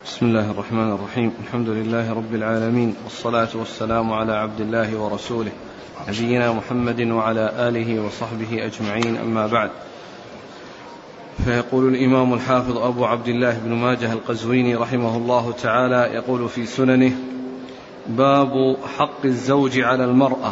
بسم الله الرحمن الرحيم. الحمد لله رب العالمين، والصلاة والسلام على عبد الله ورسوله نبينا محمد وعلى آله وصحبه أجمعين، أما بعد. فيقول الإمام الحافظ أبو عبد الله بن ماجه القزويني رحمه الله تعالى، يقول في سننه: باب حق الزوج على المرأة.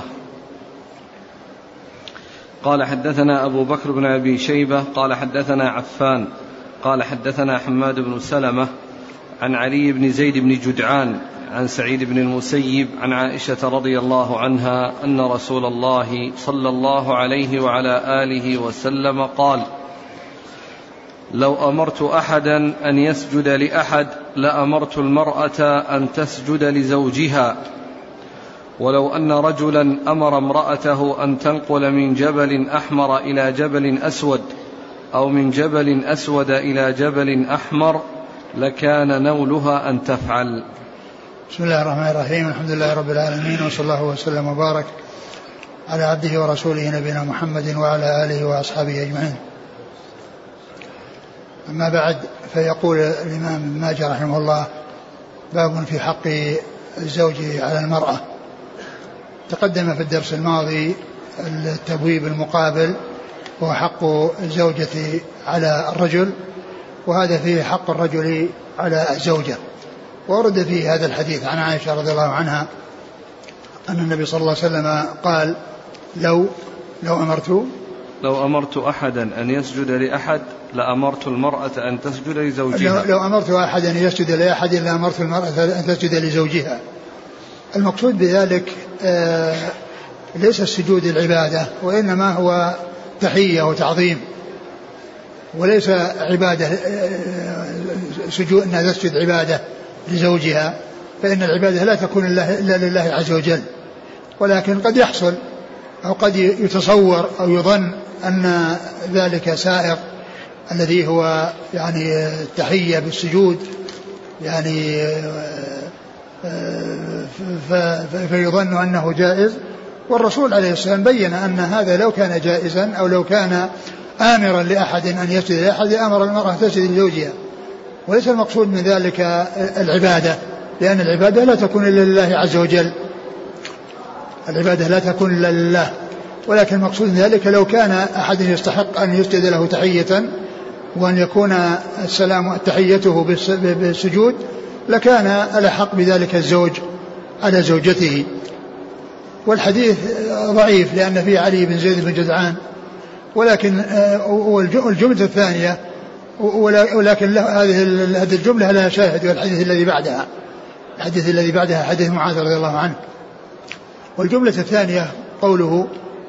قال: حدثنا أبو بكر بن أبي شيبة قال حدثنا عفان قال حدثنا حماد بن سلمة عن علي بن زيد بن جدعان عن سعيد بن المسيب عن عائشة رضي الله عنها أن رسول الله صلى الله عليه وعلى آله وسلم قال: لو أمرت أحدا أن يسجد لأحد لأمرت المرأة أن تسجد لزوجها، ولو أن رجلا أمر امرأته أن تنقل من جبل أحمر إلى جبل أسود أو من جبل أسود إلى جبل أحمر لكان نولها أن تفعل. بسم الله الرحمن الرحيم. الحمد لله رب العالمين، وصلى الله وسلم وبارك على عبده ورسوله نبينا محمد وعلى آله وأصحابه أجمعين. أما بعد، فيقول الإمام ابن ماجه رحمه الله: باب في حق الزوج على المرأة. تقدم في الدرس الماضي التبويب المقابل، هو حق الزوجة على الرجل، وهذا فيه حق الرجل على الزوجة. ورد فيه هذا الحديث عن عائشة رضي الله عنها أن النبي صلى الله عليه وسلم قال: لو أمرت أحدا أن يسجد لأحد لأمرت المرأة أن تسجد لزوجها. لو أمرت أحدا أن يسجد لأحد لأمرت المرأة أن تسجد لزوجها. المقصود بذلك ليس السجود العبادة، وإنما هو تحية وتعظيم، وليس عبادة سجود أنها تسجد عبادة لزوجها، فإن العبادة لا تكون إلا لله عز وجل. ولكن قد يحصل أو قد يتصور أو يظن أن ذلك سائغ، الذي هو يعني التحية بالسجود، يعني فيظن أنه جائز. والرسول عليه السلام بين أن هذا لو كان جائزا أو لو كان آمرا لأحد أن يسجد لأحد أمر المرأة أن تسجد لزوجها. وليس المقصود من ذلك العبادة، لأن العبادة لا تكون إلا لله عز وجل، العبادة لا تكون إلا لله. ولكن المقصود من ذلك لو كان أحد يستحق أن يسجد له تحية، وأن يكون السلام تحيته بالسجود، لكان الأحق بذلك الزوج على زوجته. والحديث ضعيف لأن فيه علي بن زيد بن جدعان، ولكن الجملة الثانية، ولكن هذه الجملة لها شاهد، والحديث الذي بعدها حديث معاذ رضي الله عنه. والجملة الثانية قوله: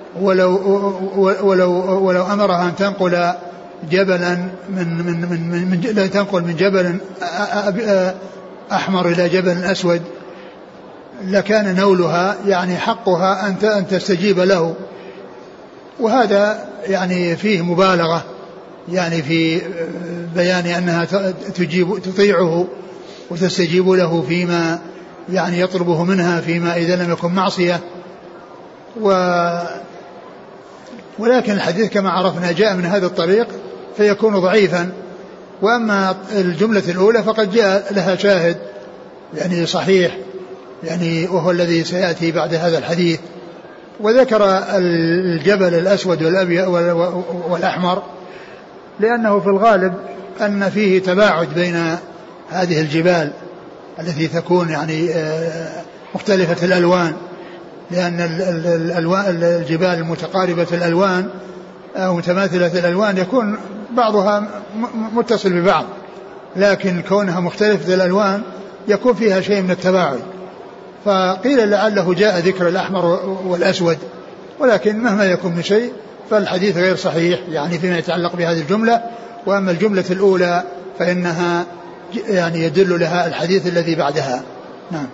ولو أمرها أن تنقل جبلا تنقل من جبل أحمر إلى جبل أسود لكان نولها، يعني حقها أن تستجيب له. وهذا يعني فيه مبالغة، يعني في بيان أنها تطيعه وتستجيب له فيما يعني يطلبه منها، فيما إذا لم يكن معصية. ولكن الحديث كما عرفنا جاء من هذا الطريق فيكون ضعيفا. وأما الجملة الأولى فقد جاء لها شاهد يعني صحيح، يعني وهو الذي سيأتي بعد هذا الحديث. وذكر الجبل الأسود والأحمر لأنه في الغالب أن فيه تباعد بين هذه الجبال التي تكون يعني مختلفة الألوان، لأن الجبال المتقاربة الألوان أو متماثلة الألوان يكون بعضها متصل ببعض، لكن كونها مختلفة الألوان يكون فيها شيء من التباعد. فقيل لعله جاء ذكر الأحمر والأسود، ولكن مهما يكون من شيء فالحديث غير صحيح يعني فيما يتعلق بهذه الجملة. وأما الجملة الأولى فإنها يعني يدل لها الحديث الذي بعدها. نعم.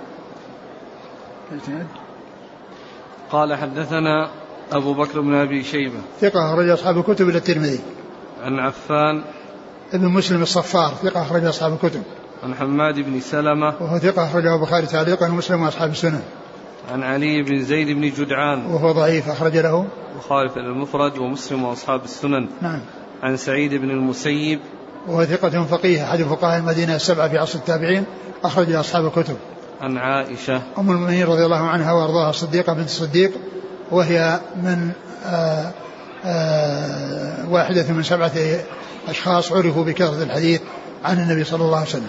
قال: حدثنا أبو بكر بن أبي شيبة ثقة أخرج أصحاب الكتب إلى الترمذي. عن عفان ابن مسلم الصفار ثقة أخرج أصحاب الكتب. عن حماد بن سلمة وهو ثقة أخرجه البخاري تعليقا ومسلم وأصحاب السنن. عن علي بن زيد بن جدعان وهو ضعيف أخرج له البخاري في المفرد ومسلم وأصحاب السنن. نعم. عن سعيد بن المسيب وهو ثقة فقيه أحد فقهاء المدينة السبعة في عصر التابعين، أخرج له أصحاب الكتب. عن عائشة أم المؤمنين رضي الله عنها وأرضاها الصديقة بنت الصديق، وهي من واحدة من 7 أشخاص عرفوا بكثرة الحديث عن النبي صلى الله عليه وسلم.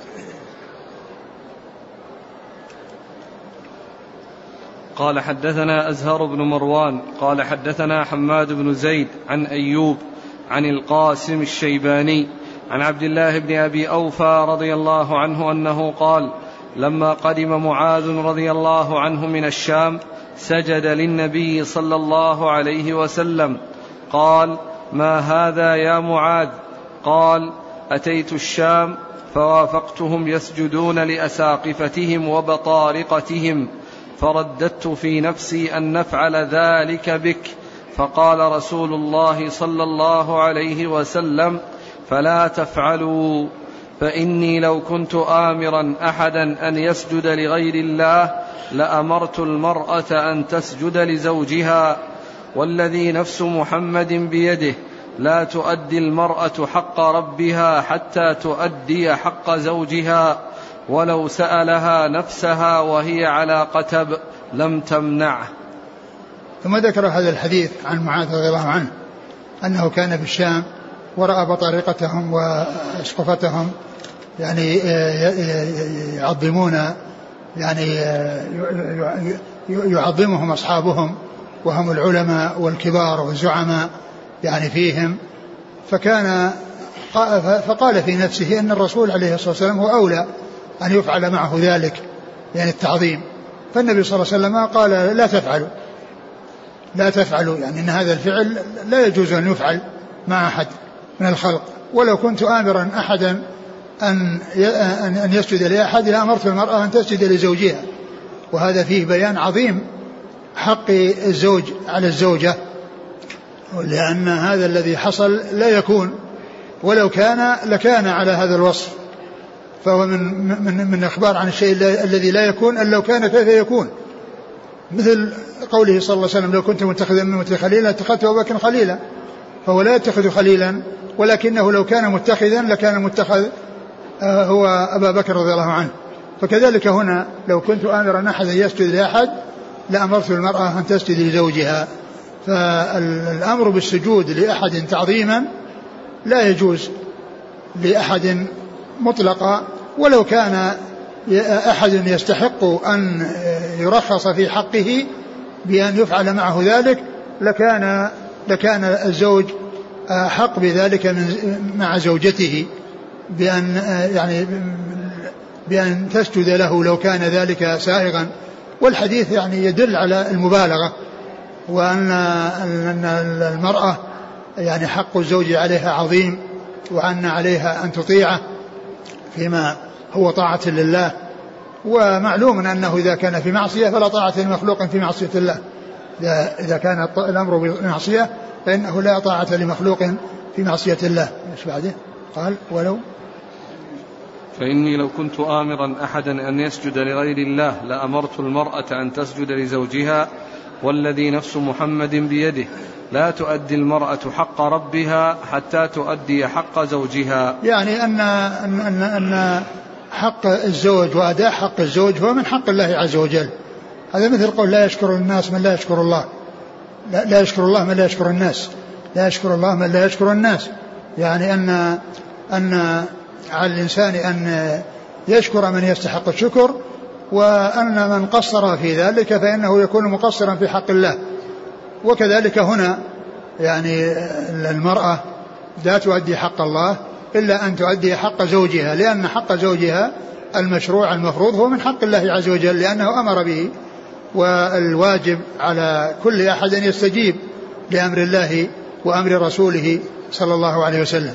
قال حدثنا أزهر بن مروان قال حدثنا حماد بن زيد عن أيوب عن القاسم الشيباني عن عبد الله بن أبي أوفى رضي الله عنه أنه قال لما قدم معاذ رضي الله عنه من الشام سجد للنبي صلى الله عليه وسلم. قال ما هذا يا معاذ؟ قال أتيت الشام فوافقتهم يسجدون لأساقفتهم وبطارقتهم، فرددت في نفسي أن نفعل ذلك بك، فقال رسول الله صلى الله عليه وسلم فلا تفعلوا، فإني لو كنت آمرا أحدا أن يسجد لغير الله لأمرت المرأة أن تسجد لزوجها، والذي نفس محمد بيده لا تؤدي المرأة حق ربها حتى تؤدي حق زوجها، ولو سألها نفسها وهي على قتب لم تمنعه. ثم ذكر هذا الحديث عن معاذ رضي الله عنه أنه كان بالشام ورأى بطارقتهم وأسقفتهم يعني يعظمون يعني يعظمهم أصحابهم وهم العلماء والكبار والزعماء يعني فيهم، فقال في نفسه أن الرسول عليه الصلاة والسلام هو أولى أن يفعل معه ذلك يعني التعظيم. فالنبي صلى الله عليه وسلم قال لا تفعلوا يعني أن هذا الفعل لا يجوز أن يفعل مع أحد من الخلق، ولو كنت آمرا أحدا أن يسجد لأحد لأمرت المرأة أن تسجد لزوجها. وهذا فيه بيان عظيم حق الزوج على الزوجة، لأن هذا الذي حصل لا يكون، ولو كان لكان على هذا الوصف، فهو من إخبار عن الشيء الذي لا يكون أن لو كان كيف يكون، مثل قوله صلى الله عليه وسلم لو كنت متخذا من أمتي خليلا اتخذت أبا بكر خليلا، فهو لا يتخذ خليلا، ولكنه لو كان متخذا لكان متخذ هو أبا بكر رضي الله عنه. فكذلك هنا لو كنت آمرا أحدا يسجد لأحد لأمرت المرأة أن تسجد لزوجها. فالأمر بالسجود لأحد تعظيما لا يجوز لأحد مطلقا، ولو كان أحد يستحق أن يرخص في حقه بأن يفعل معه ذلك لكان الزوج حق بذلك مع زوجته بأن تسجد له لو كان ذلك سائغا. والحديث يعني يدل على المبالغة، وأن المرأة يعني حق الزوج عليها عظيم، وأن عليها أن تطيعه فيما هو طاعة لله. ومعلوم أنه إذا كان في معصية فلا طاعة لمخلوق في معصية الله، إذا كان الأمر بمعصية فإنه لا طاعة لمخلوق في معصية الله. مش بعده قال ولو فإني لو كنت آمرا أحدا أن يسجد لغير الله لأمرت المرأة أن تسجد لزوجها، والذي نفس محمد بيده لا تؤدي المرأة حق ربها حتى تؤدي حق زوجها. يعني أن حق الزوج وأداء حق الزوج هو من حق الله عز وجل. هذا مثل قول لا يشكر الناس من لا يشكر الله، لا يشكر الله من لا يشكر الناس، لا يشكر الله من لا يشكر الناس. يعني أن على الإنسان أن يشكر من يستحق الشكر، وأن من قصر في ذلك فإنه يكون مقصرا في حق الله. وكذلك هنا يعني المرأة لا تؤدي حق الله إلا أن تؤدي حق زوجها، لأن حق زوجها المشروع المفروض هو من حق الله عز وجل لأنه أمر به، والواجب على كل أحد أن يستجيب لأمر الله وأمر رسوله صلى الله عليه وسلم.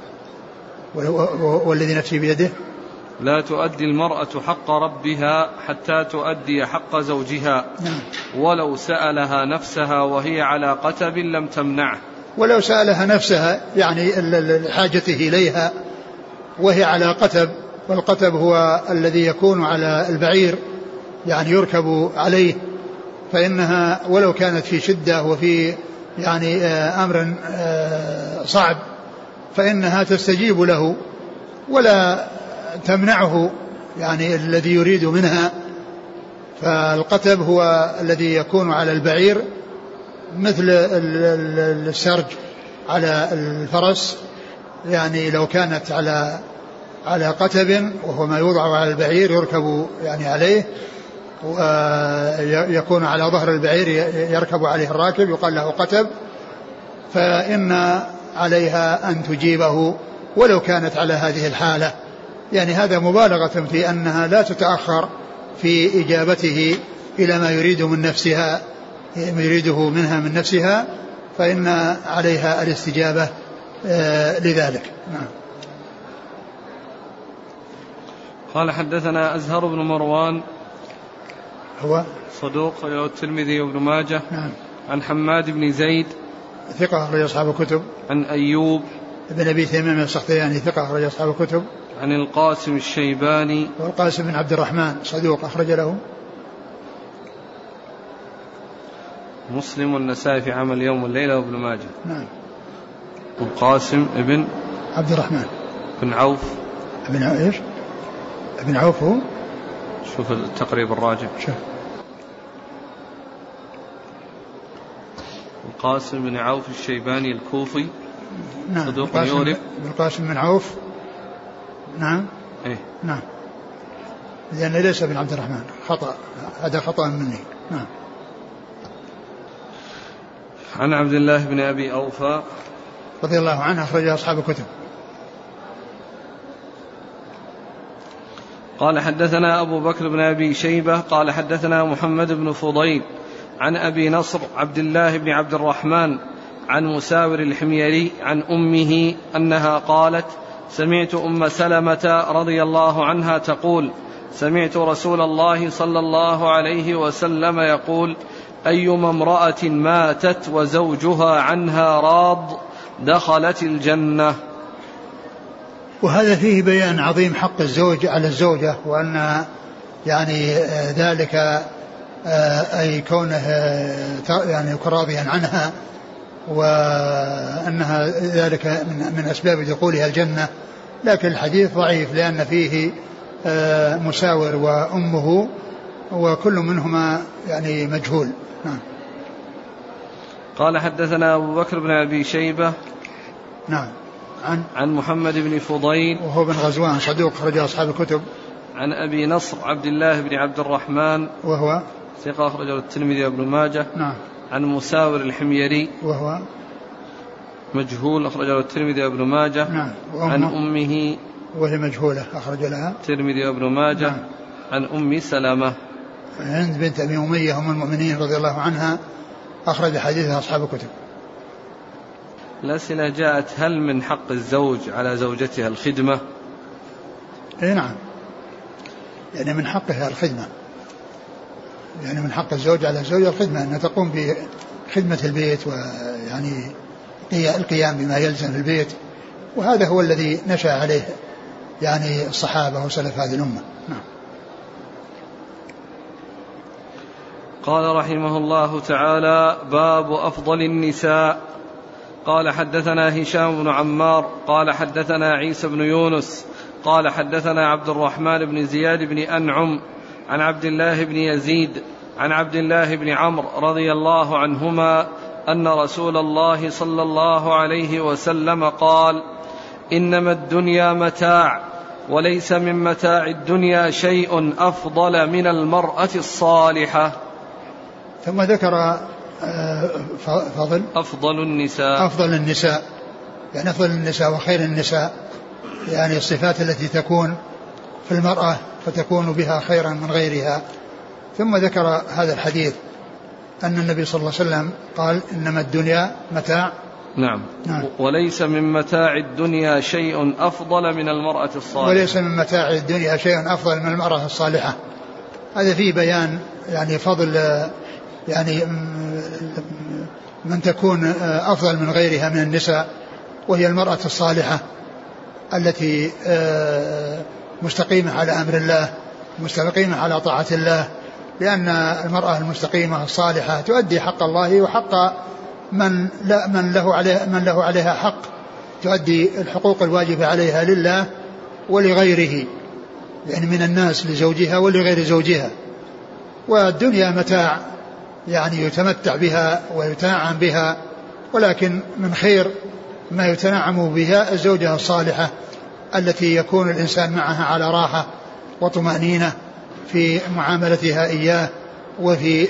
والذي نفسي بيده لا تؤدي المرأة حق ربها حتى تؤدي حق زوجها. ولو سألها نفسها وهي على قتب لم تمنعه. ولو سألها نفسها يعني حاجته إليها وهي على قتب، والقتب هو الذي يكون على البعير يعني يركب عليه، فإنها ولو كانت في شدة وفي يعني أمر صعب فإنها تستجيب له ولا تمنعه يعني الذي يريد منها. فالقتب هو الذي يكون على البعير مثل السرج على الفرس، يعني لو كانت على قتب وهو ما يوضع على البعير يركب يعني عليه، ويكون على ظهر البعير يركب عليه الراكب يقال له قتب، فإن عليها أن تجيبه ولو كانت على هذه الحالة. يعني هذا مبالغة في أنها لا تتأخر في إجابته إلى ما يريد من نفسها، ما يريده منها من نفسها، فإن عليها الاستجابة لذلك. نعم. قال حدثنا أزهر بن مروان هو صدوق له الترمذي وابن ماجه. نعم. عن حماد بن زيد ثقة أخرج أصحاب الكتب. عن أيوب بن أبي تميم السختياني ثقة أخرج أصحاب الكتب. عن القاسم الشيباني والقاسم بن عبد الرحمن صدوق أخرج له مسلم والنسائي في عمل اليوم والليلة وابن ماجه. نعم. القاسم ابن عبد الرحمن بن عوف ابن ايش؟ ابن عوف هو؟ شوف التقريب الراجع. شوف. القاسم بن عوف الشيباني الكوفي. نعم. صدوق يورب. القاسم بن عوف. نعم. إيه؟ نعم. لأنه ليس بن عبد الرحمن، خطأ، هذا خطأ مني. نعم. عن عبد الله بن أبي أوفى رضي الله عنه أخرج أصحاب الكتب. قال حدثنا أبو بكر بن أبي شيبة قال حدثنا محمد بن فضيل عن أبي نصر عبد الله بن عبد الرحمن عن مساور الحميري عن أمه أنها قالت: سمعت أم سلمة رضي الله عنها تقول: سمعت رسول الله صلى الله عليه وسلم يقول: أيما امرأة ماتت وزوجها عنها راض دخلت الجنة. وهذا فيه بيان عظيم حق الزوج على الزوجة، وأن يعني ذلك أي كونه يعني راضيا عنها، وأنها ذلك من أسباب دخولها الجنة. لكن الحديث ضعيف لأن فيه مساور وأمه، وكل منهما يعني مجهول. نعم. قال حدثنا أبو بكر بن أبي شيبة. نعم. عن محمد بن فضيل وهو بن غزوان صدوق أخرج أصحاب الكتب. عن أبي نصر عبد الله بن عبد الرحمن وهو ثقة أخرجه الترمذي وابن ماجه. نعم. عن مساور الحميري وهو مجهول أخرجه الترمذي وابن ماجه. نعم. عن أمه وهي مجهولة أخرج لها الترمذي وابن ماجه. نعم. عن أم سلمة هند بنت أبي أمية أم المؤمنين رضي الله عنها أخرج حديثها أصحاب الكتب. الأسئلة جاءت: هل من حق الزوج على زوجتها الخدمة؟ إيه نعم، يعني من حقها الخدمة، يعني من حق الزوج على الزوجة الخدمة، أنها تقوم بخدمة البيت ويعني القيام بما يلزم في البيت، وهذا هو الذي نشأ عليه يعني الصحابة وسلف هذه الأمة. نعم. قال رحمه الله تعالى: باب أفضل النساء. قال حدثنا هشام بن عمار قال حدثنا عيسى بن يونس قال حدثنا عبد الرحمن بن زياد بن أنعم عن عبد الله بن يزيد عن عبد الله بن عمرو رضي الله عنهما أن رسول الله صلى الله عليه وسلم قال: إنما الدنيا متاع، وليس من متاع الدنيا شيء أفضل من المرأة الصالحة. ثم ذكر أفضل النساء، يعني أفضل النساء وخير النساء، يعني الصفات التي تكون في المرأة فتكون بها خيرا من غيرها. ثم ذكر هذا الحديث أن النبي صلى الله عليه وسلم قال: إنما الدنيا متاع. نعم. وليس من متاع الدنيا شيء أفضل من المرأة الصالحة. وليس من متاع الدنيا شيء أفضل من المرأة الصالحة. هذا فيه بيان يعني فضل يعني من تكون أفضل من غيرها من النساء، وهي المرأة الصالحة التي مستقيمة على أمر الله، مستقيمة على طاعة الله، لأن المرأة المستقيمة الصالحة تؤدي حق الله وحق من له عليها حق، تؤدي الحقوق الواجبة عليها لله ولغيره، يعني من الناس لزوجها ولغير زوجها. والدنيا متاع يعني يتمتع بها ويتنعم بها، ولكن من خير ما يتنعم بها الزوجة الصالحة التي يكون الإنسان معها على راحة وطمأنينة في معاملتها إياه وفي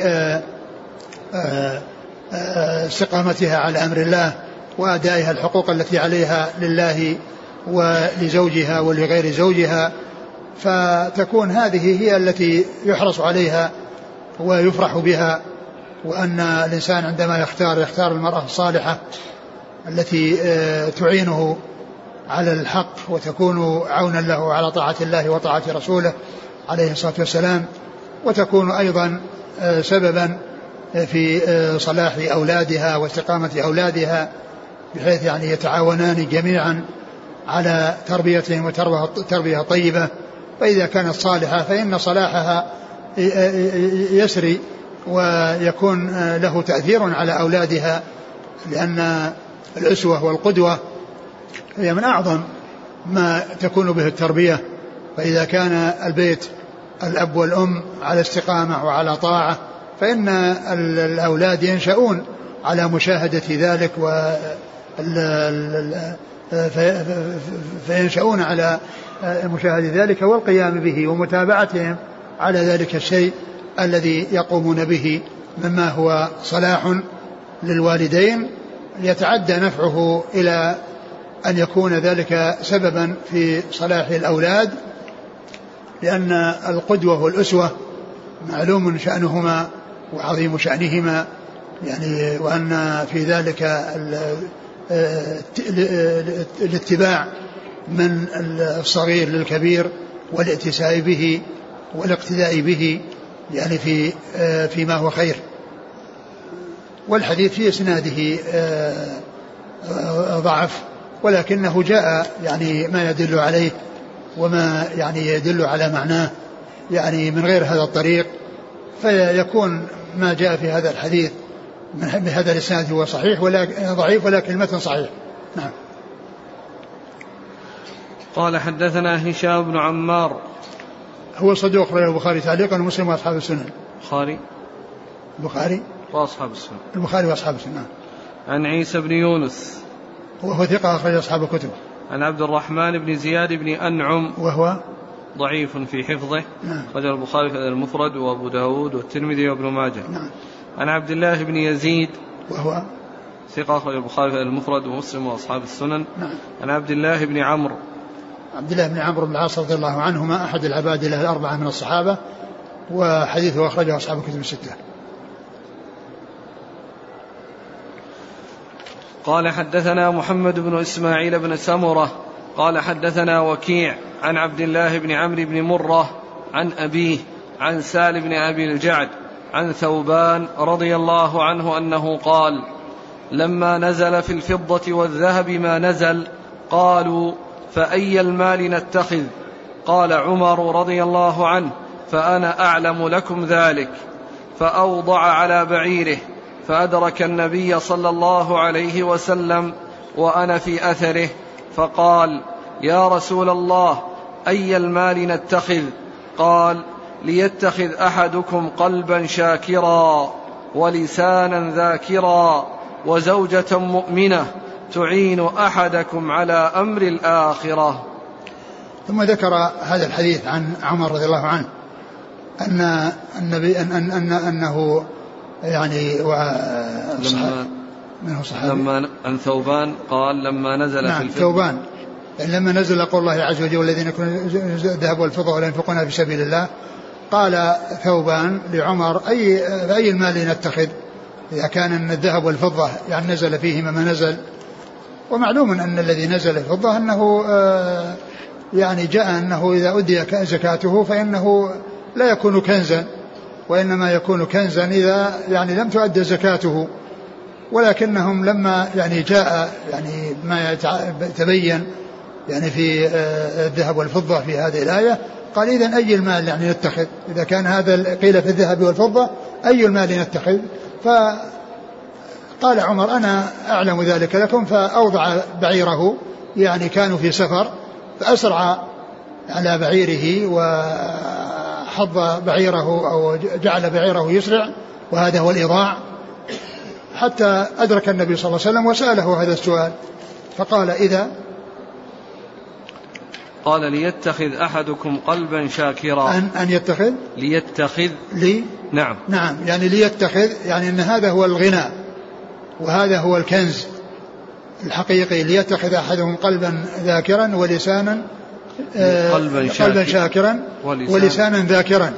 استقامتها على أمر الله وأدائها الحقوق التي عليها لله ولزوجها ولغير زوجها. فتكون هذه هي التي يحرص عليها ويفرح بها. وأن الإنسان عندما يختار المرأة الصالحة التي تعينه على الحق وتكون عونا له على طاعة الله وطاعة رسوله عليه الصلاة والسلام، وتكون أيضا سببا في صلاح أولادها واستقامة أولادها، بحيث يعني يتعاونان جميعا على تربيتهم وتربية طيبة. فإذا كانت صالحة فإن صلاحها يسري ويكون له تأثير على أولادها، لأن الأسوة والقدوة هي من أعظم ما تكون به التربية. فإذا كان البيت الأب والأم على استقامة وعلى طاعة فإن الأولاد ينشأون على مشاهدة ذلك فينشأون على مشاهدة ذلك والقيام به ومتابعتهم على ذلك الشيء الذي يقومون به مما هو صلاح للوالدين، يتعدى نفعه إلى أن يكون ذلك سببا في صلاح الأولاد، لأن القدوة والأسوة معلوم شأنهما وعظيم شأنهما، يعني وأن في ذلك الاتباع من الصغير للكبير والاتساء به والاقتداء به يعني فيما هو خير. والحديث في إسناده ضعف، ولكنه جاء يعني ما يدل عليه وما يعني يدل على معناه يعني من غير هذا الطريق، فيكون ما جاء في هذا الحديث بهذا الإسناد هو صحيح ولا ضعيف، ولكن المتن صحيح. نعم. قال حدثنا هشام بن عمار هو صدوق رواه البخاري تعليقا ومسلم واصحاب السنن. البخاري واصحاب السنن. البخاري واصحاب السنن. عن عيسى بن يونس وهو ثقة أخرج أصحاب الكتب. عن عبد الرحمن بن زياد بن أنعم وهو ضعيف في حفظه. نعم. أخرجه البخاري في المفرد وأبو داود والترمذي وابن ماجه. نعم. عن عبد الله بن يزيد وهو ثقة أخرج البخاري في المفرد ومسلم وأصحاب السنن. نعم. عن عبد الله بن عمرو بن العاص رضي الله عنهما أحد العباد له الأربعة من الصحابة، وحديثه أخرجه أصحاب الكتب الستة. قال حدثنا محمد بن إسماعيل بن سمرة قال حدثنا وكيع عن عبد الله بن عمرو بن مرة عن أبيه عن سال بن أبي الجعد عن ثوبان رضي الله عنه أنه قال: لما نزل في الفضة والذهب ما نزل قالوا: فأي المال نتخذ؟ قال عمر رضي الله عنه: فأنا أعلم لكم ذلك. فأوضع على بعيره فأدرك النبي صلى الله عليه وسلم وأنا في أثره فقال: يا رسول الله، أي المال نتخذ؟ قال: ليتخذ أحدكم قلبا شاكرا ولسانا ذاكرا وزوجة مؤمنة تعين أحدكم على أمر الآخرة. ثم ذكر هذا الحديث عن عمر رضي الله عنه أن النبي أنه يعني لما عن ثوبان قال لما نزل نعم في الفضة. ثوبان يعني لما نزل قول الله عز وجل: والذين يكون الذهب والفضة ولا ينفقونها في سبيل الله. قال ثوبان لعمر: أي المال نتخذ إذا كان الذهب والفضة يعني نزل فيهما ما نزل؟ ومعلوم أن الذي نزل الفضة أنه يعني جاء أنه إذا أدي زكاته فإنه لا يكون كنزا، وإنما يكون كنزا إذا يعني لم تؤدى زكاته. ولكنهم لما يعني جاء يعني ما تبين يعني في الذهب والفضة في هذه الآية قال: إذن أي المال يعني نتخذ؟ إذا كان هذا قيل في الذهب والفضة أي المال نتخذ؟ قال عمر أنا أعلم ذلك لكم، فأوضع بعيره، يعني كانوا في سفر فأسرع على بعيره وحض بعيره أو جعل بعيره يسرع، وهذا هو الإضاع، حتى أدرك النبي صلى الله عليه وسلم وسأله هذا السؤال، فقال إذا قال ليتخذ أحدكم قلبا شاكرا، أن يتخذ ليتخذ نعم يعني ليتخذ، يعني أن هذا هو الغنى وهذا هو الكنز الحقيقي. ليتخذ أحدهم قلبا ذاكرا ولسانا قلبا شاكرا ولسانا ذاكرا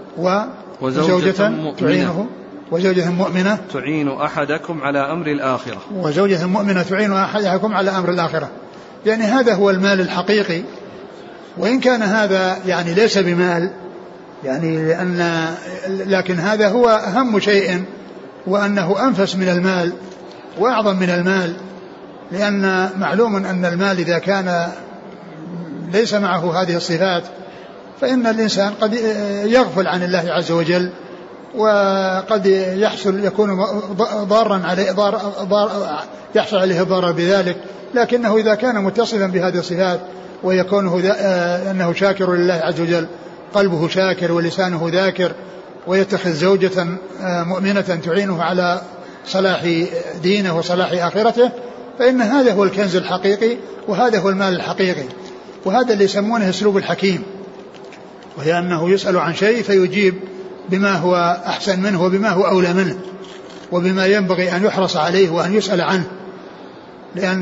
وزوجة تعينه وزوجة مؤمنة تعين أحدكم على أمر الآخرة وزوجة مؤمنة تعين أحدكم على أمر الآخرة. يعني هذا هو المال الحقيقي، وإن كان هذا يعني ليس بمال، يعني لكن هذا هو أهم شيء، وأنه أنفس من المال وأعظم من المال، لأن معلوم أن المال إذا كان ليس معه هذه الصفات فإن الإنسان قد يغفل عن الله عز وجل، وقد يكون ضارا عليه يحصل عليه الضرر بذلك. لكنه إذا كان متصلا بهذه الصفات ويكون أنه شاكر لله عز وجل، قلبه شاكر ولسانه ذاكر، ويتخذ زوجة مؤمنة تعينه على صلاح دينه وصلاح آخرته، فإن هذا هو الكنز الحقيقي وهذا هو المال الحقيقي. وهذا اللي يسمونه اسلوب الحكيم، وهي أنه يسأل عن شيء فيجيب بما هو أحسن منه وبما هو أولى منه وبما ينبغي أن يحرص عليه وأن يسأل عنه، لأن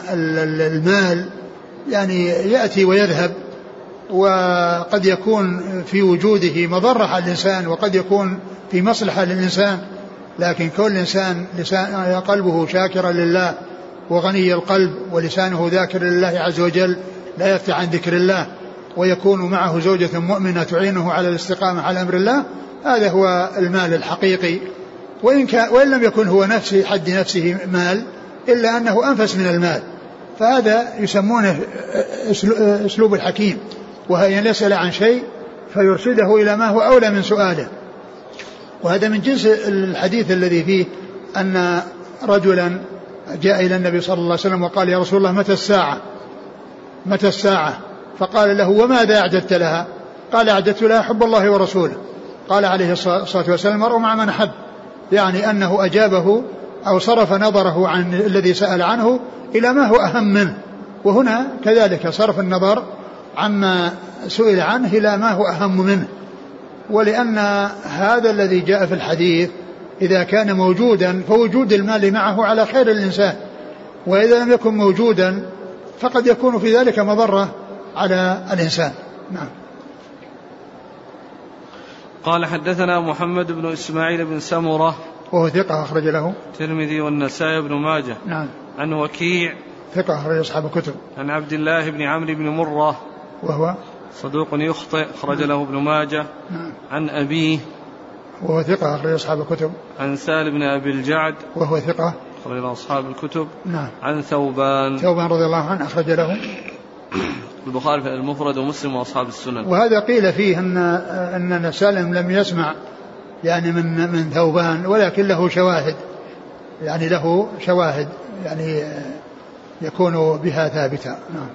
المال يعني يأتي ويذهب، وقد يكون في وجوده مضرة على الإنسان وقد يكون في مصلحة للإنسان، لكن كل إنسان قلبه شاكرا لله وغني القلب ولسانه ذاكر لله عز وجل لا يفتح عن ذكر الله، ويكون معه زوجة مؤمنة تعينه على الاستقامة على أمر الله، هذا هو المال الحقيقي. وإن لم يكن هو نفسه حد نفسه مال، إلا أنه أنفس من المال، فهذا يسمونه أسلوب الحكيم، وهي أن يسأل عن شيء فيرشده إلى ما هو أولى من سؤاله. وهذا من جنس الحديث الذي فيه أن رجلا جاء إلى النبي صلى الله عليه وسلم وقال يا رسول الله متى الساعة؟ فقال له وماذا أعددت لها؟ قال أعددت لها حب الله ورسوله. قال عليه الصلاة والسلام المرء مع من أحب، يعني أنه أجابه أو صرف نظره عن الذي سأل عنه إلى ما هو أهم منه، وهنا كذلك صرف النظر عما سئل عنه إلى ما هو أهم منه. ولأن هذا الذي جاء في الحديث إذا كان موجودا فوجود المال معه على خير الإنسان، وإذا لم يكن موجودا فقد يكون في ذلك مضرة على الإنسان. نعم. قال حدثنا محمد بن إسماعيل بن سمرة وهو ثقة أخرج له الترمذي والنسائي بن ماجه. نعم. عن وكيع ثقة أخرج أصحاب الكتب. عن عبد الله بن عمرو بن مرة وهو صدوق يخطئ أخرج له ابن ماجه. نعم. عن أبيه وهو ثقة أخرج أصحاب الكتب. عن سالم بن أبي الجعد وهو ثقة أخرج له أصحاب الكتب. نعم. عن ثوبان رضي الله عنه أخرج له البخاري في المفرد ومسلم وأصحاب السنن. وهذا قيل فيه أن سالم لم يسمع يعني من ثوبان، ولكن له شواهد، يعني له شواهد يعني يكون بها ثابتة. نعم.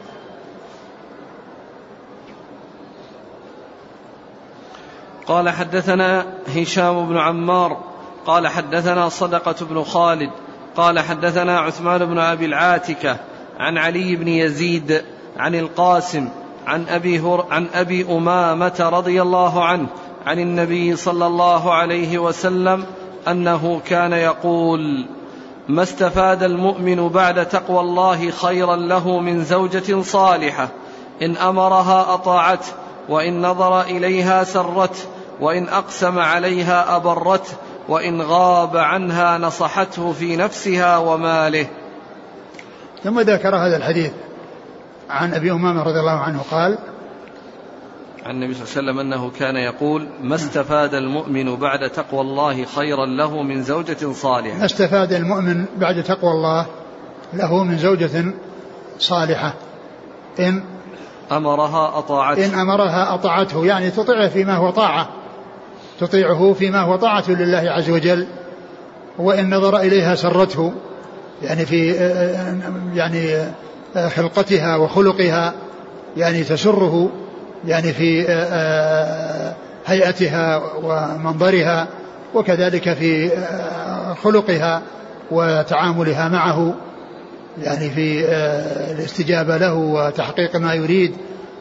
قال حدثنا هشام بن عمار قال حدثنا صدقة بن خالد قال حدثنا عثمان بن أبي العاتكة عن علي بن يزيد عن القاسم عن أبي أمامة رضي الله عنه عن النبي صلى الله عليه وسلم أنه كان يقول ما استفاد المؤمن بعد تقوى الله خيرا له من زوجة صالحة إن أمرها أطاعته وإن نظر إليها سرته وإن أقسم عليها أبرته وإن غاب عنها نصحته في نفسها وماله. ثم ذكر هذا الحديث عن أبي أمامة رضي الله عنه قال عن النبي صلى الله عليه وسلم أنه كان يقول ما استفاد المؤمن بعد تقوى الله خيرا له من زوجة صالحة. ما استفاد المؤمن بعد تقوى الله له من زوجة صالحة إن أمرها أطاعته، يعني تطيعه فيما هو طاعة، تطيعه فيما هو طاعة لله عز وجل، وإن نظر إليها سرته، يعني في يعني خلقتها وخلقها، يعني تسره يعني في هيئتها ومنظرها، وكذلك في خلقها وتعاملها معه، يعني في الاستجابة له وتحقيق ما يريد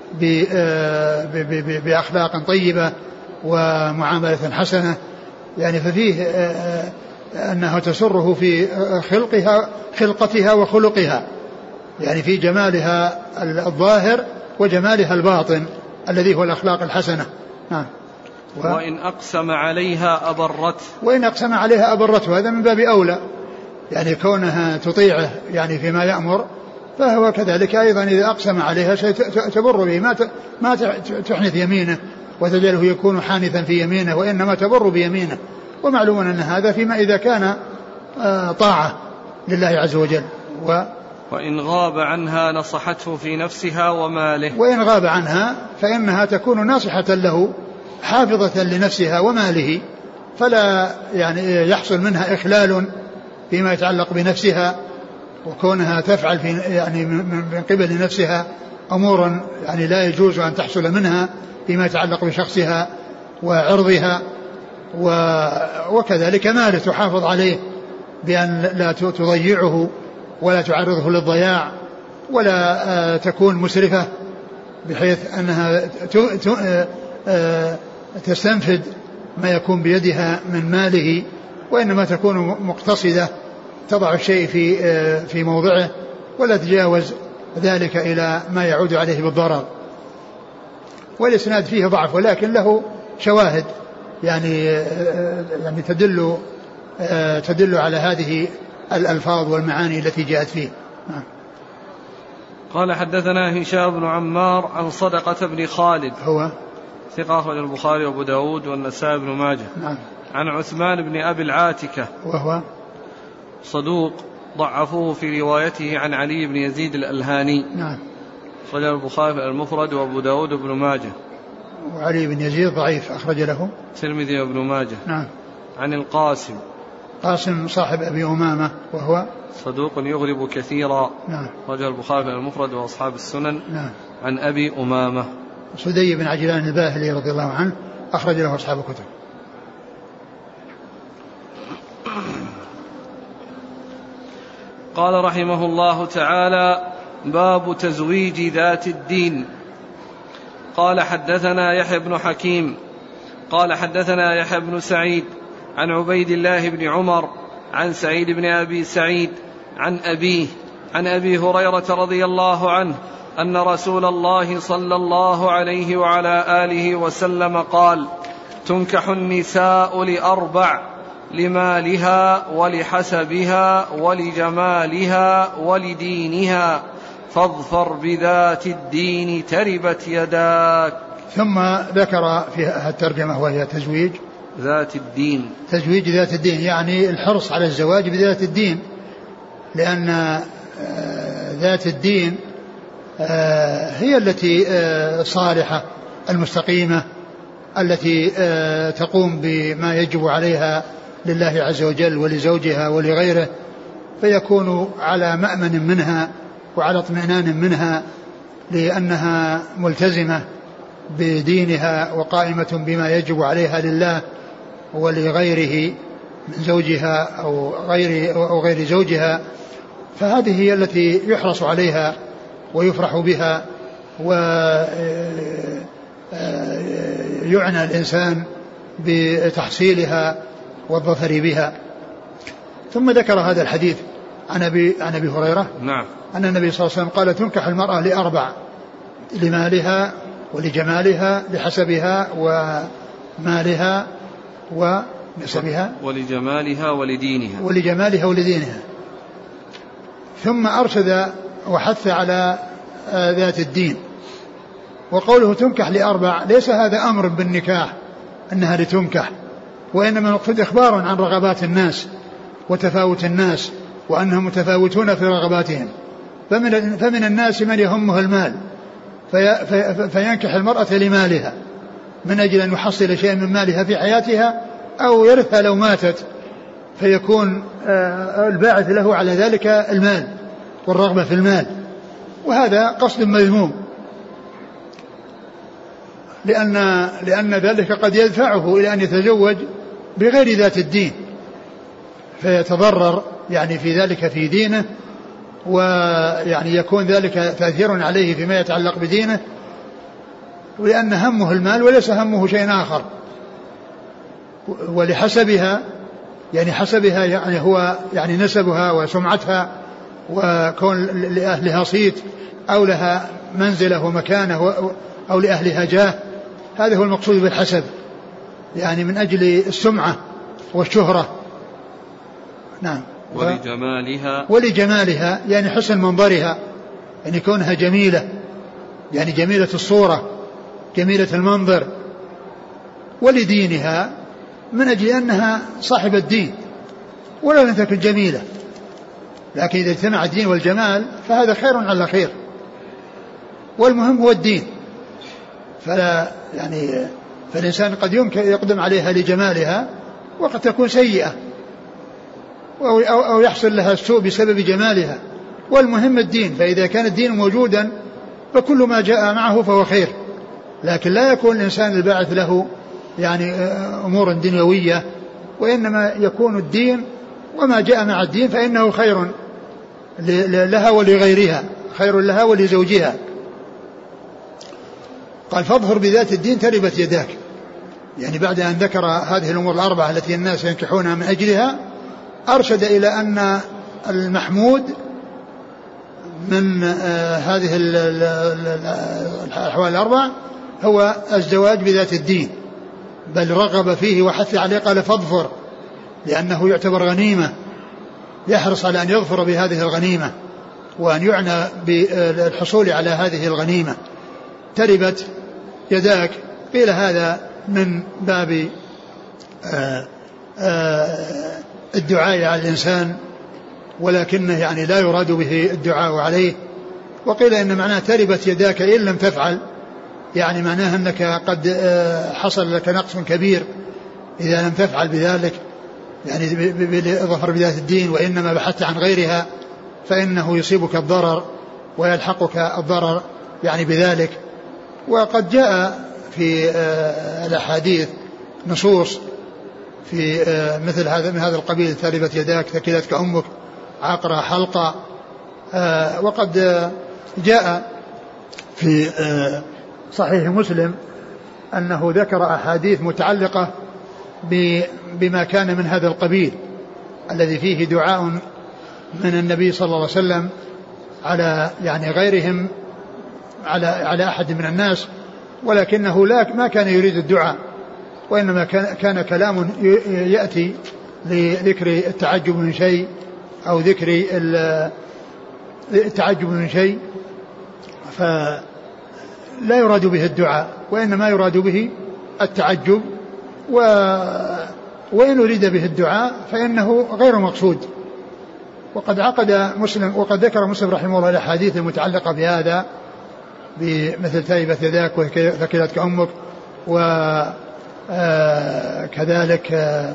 بأخلاق طيبة ومعاملة حسنة. يعني ففيه أنها تسره في خلقتها وخلقها، يعني في جمالها الظاهر وجمالها الباطن الذي هو الأخلاق الحسنة. وإن أقسم عليها أبرته، وإن أقسم عليها أبرته، هذا من باب أولى، يعني كونها تطيعه يعني فيما يأمر، فهو كذلك أيضا إذا أقسم عليها شيء تبر به، ما تحنث يمينه وتجعله يكون حانثا في يمينه، وإنما تبر بيمينه. ومعلوم أن هذا فيما إذا كان طاعة لله عز وجل. وإن غاب عنها نصحته في نفسها وماله، وإن غاب عنها فإنها تكون ناصحة له حافظة لنفسها وماله، فلا يعني يحصل منها إخلال فيما يتعلق بنفسها، وكونها تفعل في يعني من قبل نفسها أمورا يعني لا يجوز أن تحصل منها فيما يتعلق بشخصها وعرضها، وكذلك ماله تحافظ عليه بأن لا تضيعه ولا تعرضه للضياع، ولا تكون مسرفة بحيث أنها تستنفد ما يكون بيدها من ماله، وإنما تكون مقتصدة تضع الشيء في موضعه ولا تجاوز ذلك إلى ما يعود عليه بالضرر. والإسناد فيه ضعف، ولكن له شواهد يعني تدل على هذه الألفاظ والمعاني التي جاءت فيه. قال حدثنا هشام بن عمار عن صدقة بن خالد، هو ثقة أخرج البخاري وأبو داود والنسائي بن ماجه. نعم. عن عثمان بن أبي العاتكة، وهو صدوق ضعفوه في روايته عن علي بن يزيد الألهاني. نعم. أخرج البخاري المفرد وأبو داود بن ماجه. وعلي بن يزيد ضعيف، أخرج له الترمذي وابن ماجه. نعم. عن القاسم، قاسم صاحب أبي أمامة، وهو صدوق يغرب كثيرا. نعم. أخرج البخاري المفرد وأصحاب السنن. نعم. عن أبي أمامة سدي بن عجلان الباهلي رضي الله عنه، أخرج له أصحاب الكتب. قال رحمه الله تعالى: باب تزويج ذات الدين. قال حدثنا يحيى بن حكيم قال حدثنا يحيى بن سعيد عن عبيد الله بن عمر عن سعيد بن أبي سعيد عن أبيه عن أبي هريرة رضي الله عنه أن رسول الله صلى الله عليه وعلى آله وسلم قال: تنكح النساء لأربع: لمالها ولحسبها ولجمالها ولدينها، فاظفر بذات الدين تربت يداك. ثم ذكر في الترجمة وهي تزويج ذات الدين، تزويج ذات الدين، يعني الحرص على الزواج بذات الدين، لأن ذات الدين هي التي صالحة المستقيمة التي تقوم بما يجب عليها لله عز وجل ولزوجها ولغيره، فيكون على مأمن منها وعلى اطمئنان منها، لأنها ملتزمة بدينها وقائمة بما يجب عليها لله ولغيره من زوجها أو غير زوجها. فهذه هي التي يحرص عليها ويفرح بها ويعنى الإنسان بتحصيلها والظفر بها. ثم ذكر هذا الحديث عن أبي هريرة. نعم. أن النبي صلى الله عليه وسلم قال: تنكح المرأة لأربع: لمالها ولجمالها لحسبها ومالها ونسبها ولجمالها ولدينها. ثم أرشد وحث على ذات الدين. وقوله تنكح لأربع ليس هذا أمر بالنكاح أنها لتنكح، وإنما المقصود إخبار عن رغبات الناس وتفاوت الناس وأنهم متفاوتون في رغباتهم. فمن الناس من يهمه المال فينكح المرأة لمالها من أجل أن يحصل شيئا من مالها في حياتها أو يرثها لو ماتت، فيكون الباعث له على ذلك المال والرغبة في المال، وهذا قصد مذموم، لأن ذلك قد يدفعه إلى أن يتزوج بغير ذات الدين فيتضرر يعني في ذلك في دينه، ويعني يكون ذلك تأثير عليه فيما يتعلق بدينه، ولأن همه المال وليس همه شيء آخر. ولحسبها يعني حسبها يعني هو يعني نسبها وسمعتها وكون لأهلها صيت أو لها منزلة ومكانة أو لأهلها جاه، هذا هو المقصود بالحسب، يعني من أجل السمعة والشهرة. نعم. ولجمالها يعني حسن منظرها، يعني كونها جميلة، يعني جميلة الصورة جميلة المنظر. ولدينها من أجل أنها صاحبة الدين ولو لم تكن جميلة، لكن إذا اجتمع الدين والجمال فهذا خير على خير، والمهم هو الدين. فلا يعني فالإنسان قد يمكن يقدم عليها لجمالها وقد تكون سيئة أو يحصل لها السوء بسبب جمالها، والمهم الدين. فإذا كان الدين موجودا فكل ما جاء معه فهو خير، لكن لا يكون الإنسان الباعث له يعني أمور دنيوية، وإنما يكون الدين وما جاء مع الدين فإنه خير لها ولغيرها، خير لها ولزوجها. قال فاظهر بذات الدين تربت يداك، يعني بعد أن ذكر هذه الأمور الأربعة التي الناس ينكحونها من أجلها أرشد إلى أن المحمود من هذه الأحوال الأربع هو الزواج بذات الدين، بل رغب فيه وحث عليه، قال فاظفر، لأنه يعتبر غنيمة، يحرص على أن يظفر بهذه الغنيمة وأن يعنى بالحصول على هذه الغنيمة. تربت يداك، قيل هذا من باب الدعاء على الإنسان، ولكنه يعني لا يراد به الدعاء عليه. وقيل إن معناه تربت يداك إن لم تفعل، يعني معناه أنك قد حصل لك نقص كبير إذا لم تفعل بذلك، يعني بالظفر بذات الدين، وإنما بحثت عن غيرها فإنه يصيبك الضرر ويلحقك الضرر يعني بذلك. وقد جاء في الأحاديث نصوص في مثل هذا من هذا القبيل: تربت يداك ثكلتك أمك، عقرة حلقة. وقد جاء في صحيح مسلم أنه ذكر أحاديث متعلقة بما كان من هذا القبيل الذي فيه دعاء من النبي صلى الله عليه وسلم على يعني غيرهم على أحد من الناس، ولكنه ما كان يريد الدعاء، وإنما كان كلام يأتي لذكر التعجب من شيء أو ذكر التعجب من شيء، فلا يراد به الدعاء وإنما يراد به التعجب، وإن أريد به الدعاء فإنه غير مقصود. وقد وقد ذكر مسلم رحمه الله الأحاديث المتعلقة بهذا بمثل تربت يداك وثكلتك أمك، وكذلك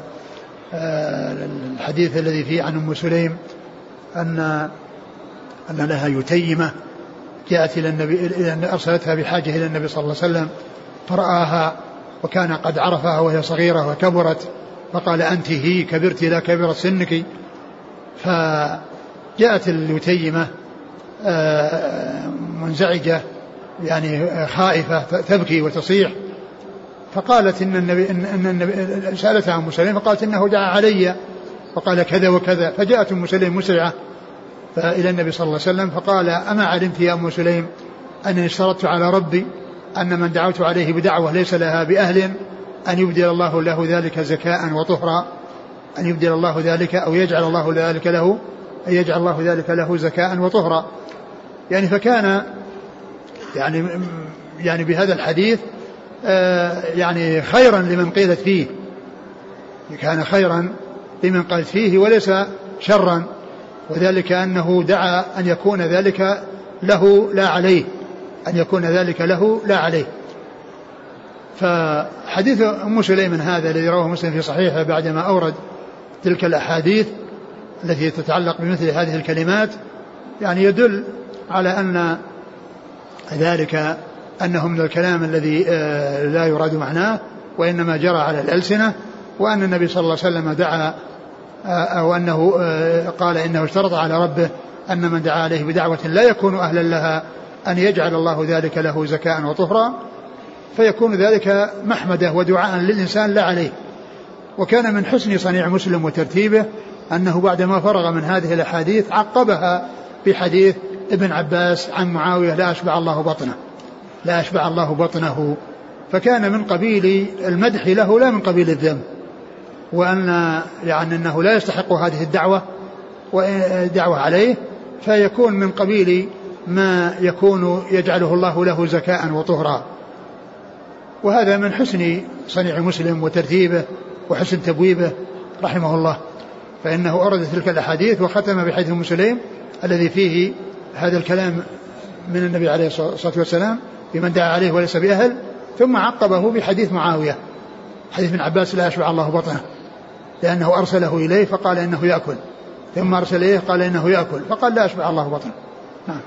الحديث الذي فيه عن أم سليم أن لها يتيمة جاءت إلى النبي، أرسلتها بحاجة إلى النبي صلى الله عليه وسلم فرآها وكان قد عرفها وهي صغيرة وكبرت، فقال أنت هي كبرت لا كبرت سنك. فجاءت اليتيمة منزعجة يعني خائفة تبكي وتصيح، فقالت إن النبي سألتها أم سليم فقالت إنه دعا علي وقال كذا وكذا. فجاءت أم سليم مسرعة إلى النبي صلى الله عليه وسلم فقال: أما علمت يا أم سليم أنني اشترطت على ربي أن من دعوت عليه بدعوة ليس لها بأهل أن يبدل الله له ذلك زكاء وطهرا، أن يبدل الله ذلك أو يجعل الله ذلك له، أن يجعل الله ذلك له زكاء وطهرا. يعني فكان يعني بهذا الحديث يعني خيرا لمن قيلت فيه، كان خيرا لمن قالت فيه وليس شرا، وذلك أنه دعا أن يكون ذلك له لا عليه، أن يكون ذلك له لا عليه. فحديث أم سليم هذا الذي رواه مسلم في صحيحه بعدما أورد تلك الأحاديث التي تتعلق بمثل هذه الكلمات يعني يدل على أن ذلك أنه من الكلام الذي لا يراد معناه وإنما جرى على الألسنة، وأن النبي صلى الله عليه وسلم دعا أو أنه قال إنه اشترط على ربه أن من دعا عليه بدعوة لا يكون أهلا لها أن يجعل الله ذلك له زكاء وطهرا، فيكون ذلك محمده ودعاء للإنسان لا عليه. وكان من حسن صنيع مسلم وترتيبه أنه بعدما فرغ من هذه الأحاديث عقبها بحديث ابن عباس عن معاوية لا أشبع الله بطنه، فكان من قبيل المدح له لا من قبيل الذم، وأن يعني أنه لا يستحق هذه الدعوة عليه، فيكون من قبيل ما يكون يجعله الله له زكاء وطهرا. وهذا من حسن صنيع مسلم وترتيبه وحسن تبويبه رحمه الله، فإنه أورد تلك الأحاديث وختم بحديث مسلم الذي فيه هذا الكلام من النبي عليه الصلاة والسلام بمن دعا عليه وليس بأهل، ثم عقبه بحديث معاوية حديث ابن عباس لا أشبع الله بطنه، لأنه أرسله إليه فقال إنه يأكل، ثم أرسل إليه قال إنه يأكل فقال لا أشبع الله بطنه. نعم.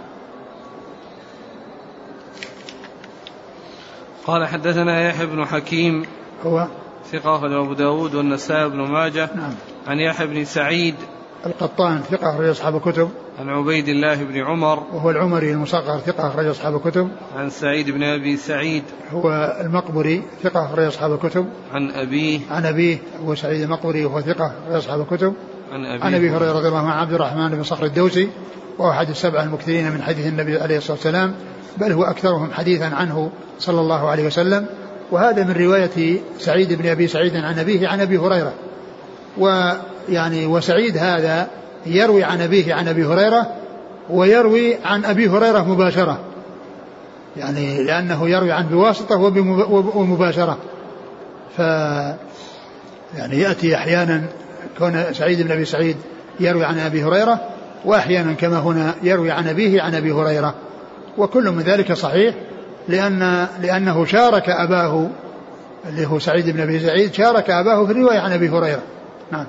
قال حدثنا يحيى بن حكيم هو ثقة أخرج أبو داود والنسائي بن ماجه. نعم. عن يحيى بن سعيد القطان ثقة أخرج أصحاب الكتب. عن عبيد الله بن عمر وهو العمري المصغر ثقة أخرج أصحاب الكتب. عن سعيد بن أبي سعيد هو المقبري ثقة أخرج أصحاب الكتب. عن أبيه هو سعيد المقبري وهو ثقة أخرج أصحاب الكتب. عن أبي هريرة رضي الله عنه عبد الرحمن بن صخر الدوسي وهو أحد السبع المكثرين من حديث النبي عليه الصلاة والسلام، بل هو أكثرهم حديثا عنه صلى الله عليه وسلم. وهذا من رواية سعيد بن أبي سعيد عن أبيه عن أبي هريرة، ويعني وسعيد هذا يروي عن أبيه عن أبي هريرة ويروي عن أبي هريرة مباشرة، يعني لأنه يروي عن بواسطة ومباشرة، يعني يأتي أحيانا كون سعيد بن أبي سعيد يروي عن أبي هريرة، وأحيانا كما هنا يروي عن أبيه عن أبي هريرة، وكل من ذلك صحيح لأنه شارك أباه اللي هو سعيد بن أبي سعيد شارك أباه في الرواية عن أبي هريرة. نعم.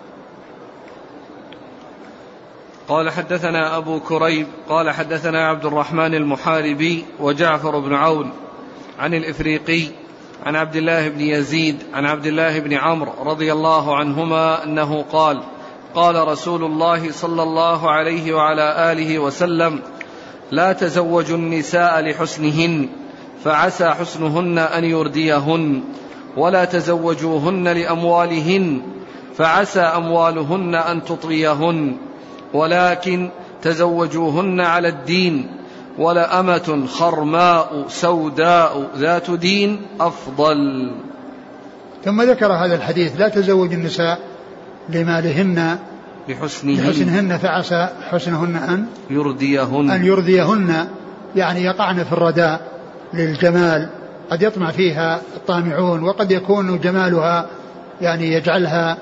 قال حدثنا أبو كريب قال حدثنا عبد الرحمن المحاربي وجعفر بن عون عن الإفريقي عن عبد الله بن يزيد عن عبد الله بن عمرو رضي الله عنهما أنه قال قال رسول الله صلى الله عليه وعلى آله وسلم لا تزوجوا النساء لحسنهن فعسى حسنهن أن يرديهن، ولا تزوجوهن لأموالهن فعسى أموالهن أن تطغيهن، ولكن تزوجوهن على الدين، ولأمة خرماء سوداء ذات دين أفضل. ثم ذكر هذا الحديث لا تزوج النساء لمالهن لحسنهن فعسى حسنهن أن يرضيهن، يعني يقعن في الرداء للجمال، قد يطمع فيها الطامعون، وقد يكون جمالها يعني يجعلها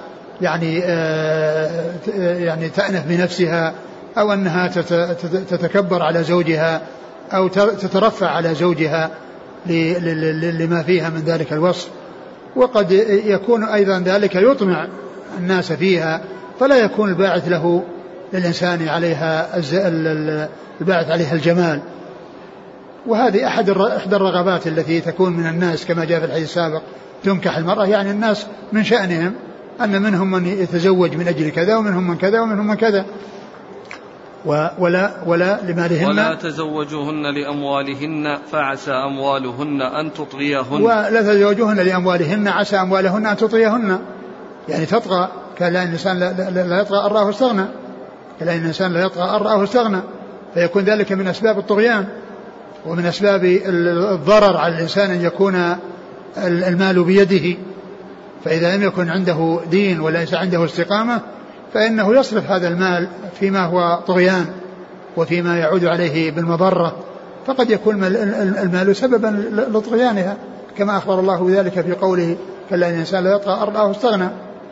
يعني تأنف بنفسها، أو أنها تتكبر على زوجها أو تترفع على زوجها لما فيها من ذلك الوصف، وقد يكون أيضا ذلك يطمع الناس فيها، فلا يكون الباعث له للإنسان عليها الباعث عليها الجمال. وهذه إحدى الرغبات التي تكون من الناس كما جاء في الحديث السابق تنكح المرأة، يعني الناس من شأنهم أن منهم من يتزوج من أجل كذا ومنهم من كذا ومنهم من كذا، ولا لمالهن ولا تزوجوهن لأموالهن فعسى أموالهن أن تطغيهن، ولا تزوجوهن لأموالهن عسى أموالهن أن تطغيهن، يعني تطغى، كلا الإنسان لا يطغى أن رآه استغنى، كلا الإنسان لا يطغى أن رآه استغنى، فيكون ذلك من أسباب الطغيان ومن أسباب الضرر على الإنسان أن يكون المال بيده، فإذا لم يكن عنده دين وليس عنده استقامة فإنه يصرف هذا المال فيما هو طغيان وفيما يعود عليه بالمضرة، فقد يكون المال سببا لطغيانها، كما أخبر الله بذلك في قوله كلا الإنسان لا يطغى أن رآه استغنى.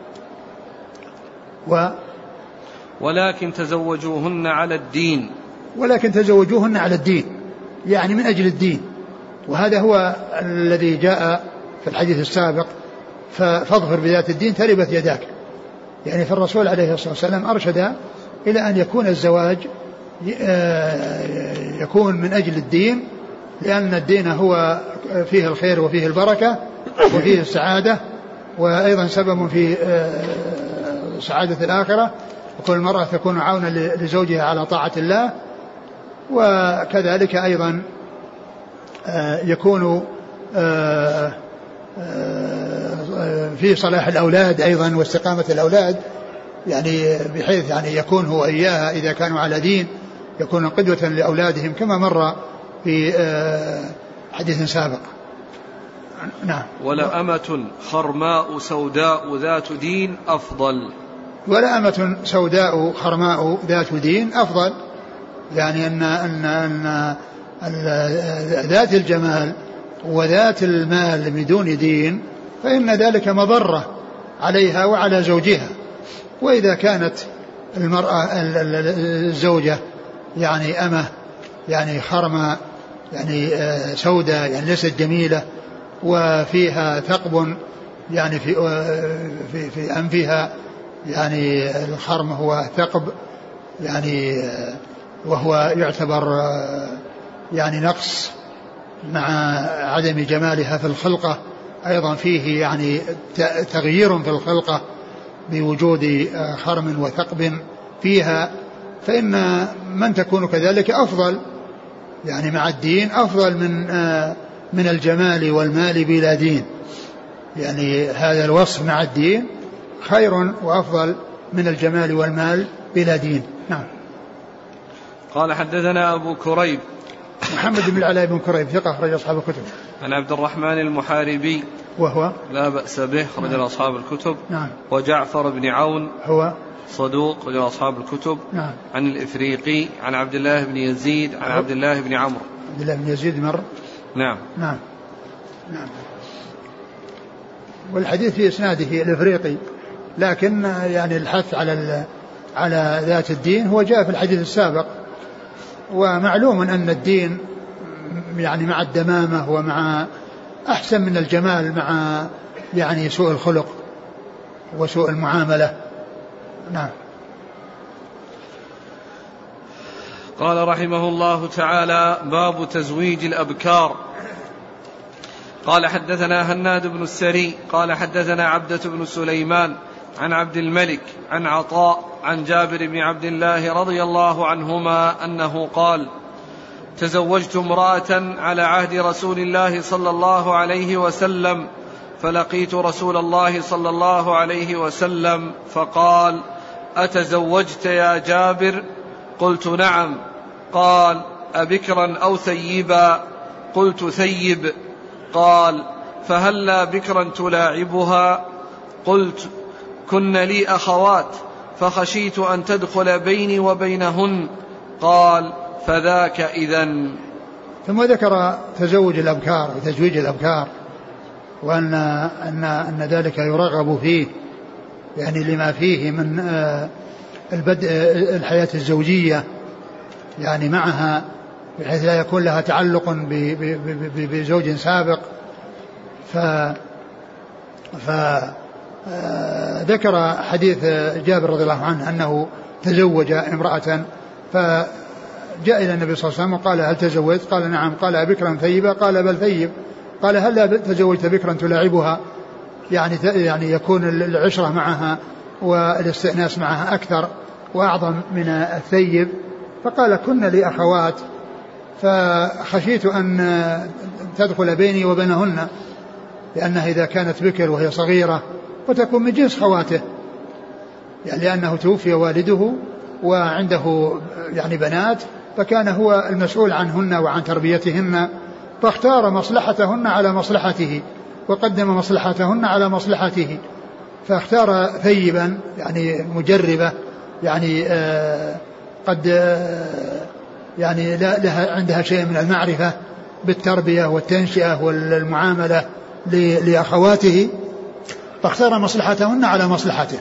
ولكن تزوجوهن على الدين، ولكن تزوجوهن على الدين، يعني من أجل الدين، وهذا هو الذي جاء في الحديث السابق فاظفر بذات الدين تربت يداك، يعني فالرسول عليه الصلاة والسلام أرشد إلى أن يكون الزواج يكون من أجل الدين، لأن الدين هو فيه الخير وفيه البركة وفيه السعادة، وأيضا سبب في سعادة الآخرة، وكل المرأة تكون عونا لزوجها على طاعة الله، وكذلك أيضا يكون في صلاح الأولاد أيضا واستقامة الأولاد، يعني بحيث يعني يكون هو إياها إذا كانوا على دين يكون قدوة لأولادهم كما مر في حديث سابق. نعم. ولا أمة خرماء سوداء ذات دين أفضل. ولا أمة سوداء خرماء ذات دين أفضل، يعني أن ذات الجمال وذات المال بدون دين فإن ذلك مضرة عليها وعلى زوجها. وإذا كانت المرأة الزوجة يعني أمة يعني خرمة يعني سوداء يعني ليست جميلة وفيها ثقب يعني في أنفها، يعني الخرم هو ثقب يعني وهو يعتبر يعني نقص مع عدم جمالها في الخلقة، أيضا فيه يعني تغيير في الخلقة بوجود خرم وثقب فيها، فإن من تكون كذلك أفضل يعني مع الدين أفضل من الجمال والمال بلا دين، يعني هذا الوصف مع الدين خير وأفضل من الجمال والمال بلا دين. نعم. قال حدثنا أبو كريب محمد بن العلاء بن كريب ثقة أخرج أصحاب الكتب. عن عبد الرحمن المحاربي وهو لا بأس به أخرج أصحاب الكتب. نعم. وجعفر بن عون هو صدوق أخرج أصحاب الكتب. نعم. عن الإفريقي عن عبد الله بن يزيد عن عبد الله بن عمرو. عبد الله بن يزيد مر. نعم. نعم. نعم. والحديث في إسناده الإفريقي، لكن يعني الحث على ذات الدين هو جاء في الحديث السابق. ومعلوم أن الدين يعني مع الدمامة ومع أحسن من الجمال مع يعني سوء الخلق وسوء المعاملة. نعم. قال رحمه الله تعالى: باب تزويج الأبكار. قال حدثنا هناد بن السري قال حدثنا عبدة بن سليمان عن عبد الملك عن عطاء عن جابر بن عبد الله رضي الله عنهما أنه قال: تزوجت امرأة على عهد رسول الله صلى الله عليه وسلم، فلقيت رسول الله صلى الله عليه وسلم فقال: أتزوجت يا جابر؟ قلت: نعم. قال: أبكرا أو ثيبا؟ قلت: ثيب. قال: فهلا بكرا تلاعبها؟ قلت: كن لي أخوات فخشيت أن تدخل بيني وبينهن. قال: فذاك إذن. ثم ذكر تزوج الأبكار وتزويج الأبكار، وأن ذلك يرغب فيه يعني لما فيه من البدء الحياة الزوجية يعني معها، بحيث لا يكون لها تعلق بزوج سابق. فذكر حديث جابر رضي الله عنه أنه تزوج امرأة، فجاء إلى النبي صلى الله عليه وسلم وقال: هل تزوجت؟ قال: نعم. قال: أبكرا ثيبا؟ قال: بل ثيب. قال: هل تزوجت بكرا تلاعبها؟ يعني يكون العشرة معها والاستئناس معها أكثر وأعظم من الثيب. فقال: كن لي أخوات فخشيت أن تدخل بيني وبينهن، لأنها إذا كانت بكر وهي صغيرة وتكون من جنس خواته، يعني لأنه توفي والده وعنده يعني بنات، فكان هو المسؤول عنهن وعن تربيتهن، فاختار مصلحتهن على مصلحته وقدم مصلحتهن على مصلحته، فاختار ثيبا يعني مجربة، يعني قد يعني لها عندها شيء من المعرفة بالتربية والتنشئة والمعاملة لأخواته، فاختار مصلحتهن على مصلحته.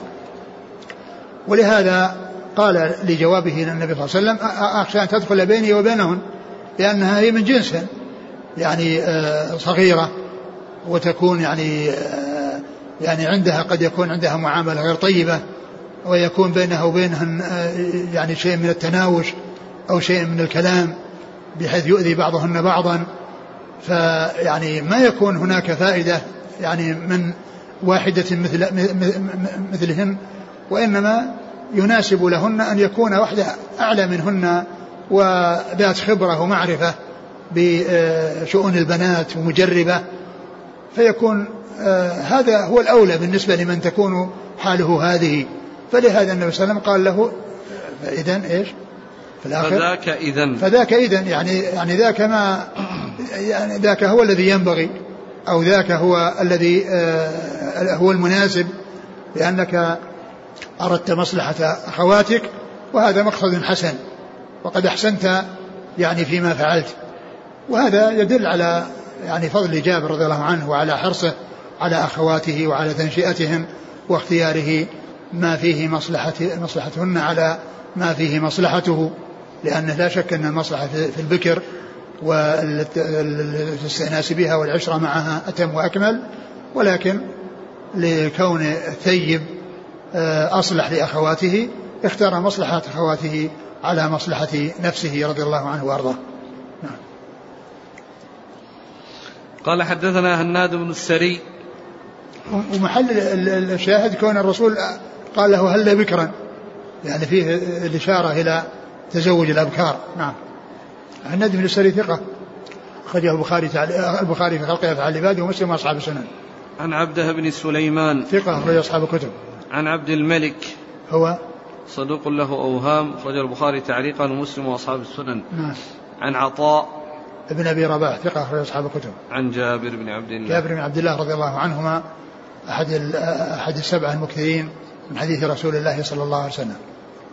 ولهذا قال لجوابه النبي صلى الله عليه وسلم: أخشى أن تدخل بيني وبينهن، لأنها هي من جنس يعني صغيرة، وتكون يعني عندها قد يكون عندها معاملة غير طيبة ويكون بينه وبينهن يعني شيء من التناوش أو شيء من الكلام بحيث يؤذي بعضهن بعضا، فيعني ما يكون هناك فائدة يعني من واحدة مثلهن، وإنما يناسب لهن أن يكون واحدة أعلى منهن وذات خبرة ومعرفة بشؤون البنات ومجربة، فيكون هذا هو الأولى بالنسبة لمن تكون حاله هذه. فلهذا النبي صلى الله عليه وسلم قال له فإذن إيش في الآخر فذاك إذن يعني ذاك ما يعني ذاك هو الذي ينبغي أو ذاك هو الذي هو المناسب، لأنك أردت مصلحة أخواتك وهذا مقصد حسن وقد أحسنت يعني فيما فعلت. وهذا يدل على يعني فضل جابر رضي الله عنه وعلى حرصه على أخواته وعلى تنشئتهم واختياره ما فيه مصلحتهن على ما فيه مصلحته، لأنه لا شك أن المصلحة في البكر والاستئناس بها والعشرة معها أتم وأكمل، ولكن لكون الثيب أصلح لأخواته اختار مصلحة أخواته على مصلحة نفسه رضي الله عنه وأرضاه. قال حدثنا هناد بن السري. ومحل الشاهد كون الرسول قال له هل بكرا، يعني فيه الإشارة إلى تزوج الأبكار. نعم. هناد بن السري ثقة أخرجه البخاري في خلق أفعال العباد ومسلم وأصحاب السنن. عن عبده بن سليمان ثقة أخرج أصحاب الكتب. عن عبد الملك هو صدوق له أوهام أخرج البخاري تعليقا ومسلم وأصحاب السنن. نعم. عن عطاء ابن أبي رباح ثقة أخرج أصحاب الكتب. عن جابر بن عبد الله رضي الله عنهما أحد السبعة المكثرين من حديث رسول الله صلى الله عليه وسلم.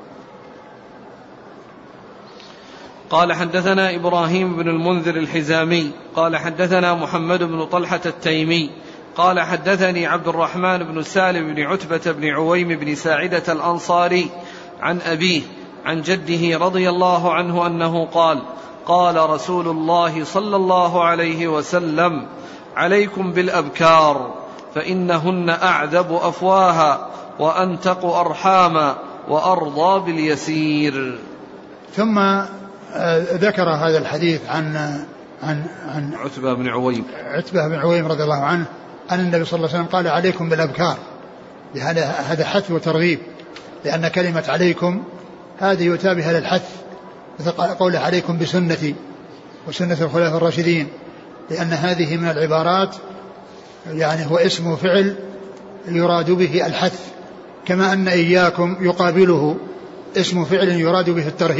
قال حدثنا إبراهيم بن المنذر الحزامي قال حدثنا محمد بن طلحة التيمي قال حدثني عبد الرحمن بن سالم بن عتبة بن عويم بن ساعدة الأنصاري عن أبيه عن جده رضي الله عنه أنه قال قال رسول الله صلى الله عليه وسلم عليكم بالأبكار فإنهن أعذب أفواها وأنتق أرحاما وأرضى باليسير. ثم ذكر هذا الحديث عن عتبة بن عويم رضي الله عنه أن النبي صلى الله عليه وسلم قال عليكم بالأبكار، هذا حث وترغيب، لأن كلمة عليكم هذه يتابعها للحث، مثل قوله عليكم بسنتي وسنة الخلفاء الراشدين، لأن هذه من العبارات يعني هو اسم فعل يراد به الحث، كما أن إياكم يقابله اسم فعل يراد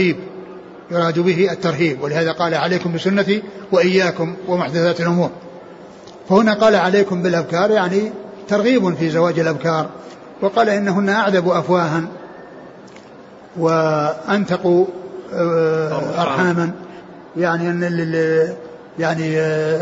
به الترهيب، ولهذا قال عليكم بسنتي وإياكم ومحدثات الأمور. فهنا قال عليكم بالأبكار يعني ترغيب في زواج الأبكار، وقال إنهن أعذب أفواها وأنتق أرحاما، يعني